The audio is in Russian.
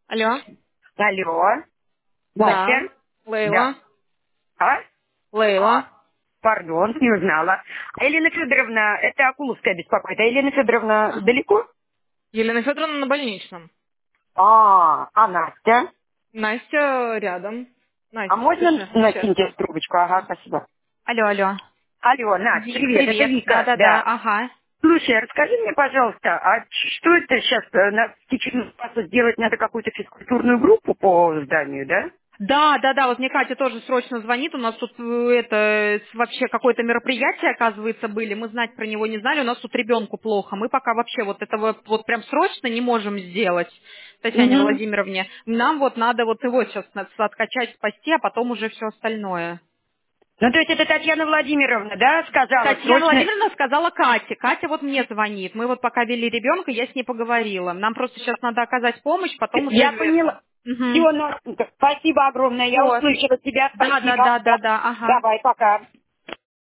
Алло. Алло. Да. Настя? Да. Лейла. А? Лейла. Пардон, не узнала. А Елена Федоровна, это Акуловская беспокоит. А Елена Федоровна далеко? Елена Федоровна на больничном. А Настя? Настя рядом. А Настя, можно сейчас. накиньте трубочку? Ага, спасибо. Алло, алло. Алло, Настя, привет, это Привет. Вика, Да-да-да. да. Ага. Слушай, расскажи мне, пожалуйста, что это сейчас в течение часа сделать? Надо какую-то физкультурную группу по зданию, да? Да, вот мне Катя тоже срочно звонит, у нас тут вообще какое-то мероприятие, оказывается, были, мы знать про него не знали, у нас тут ребенку плохо, мы пока вообще вот этого вот прям срочно не можем сделать, Татьяне Угу. Владимировне, нам вот надо вот его сейчас откачать, спасти, а потом уже все остальное. Ну, то есть это Татьяна Владимировна, да, сказала Татьяна срочно? Владимировна сказала Кате. Катя вот мне звонит. Мы вот пока вели ребенка, я с ней поговорила. Нам просто сейчас надо оказать помощь, потом уже Я поняла. Угу. Все, Настенька, спасибо огромное. Я Все. услышала тебя. Да, да, Спасибо. да, Да. да, да, ага. Давай, пока.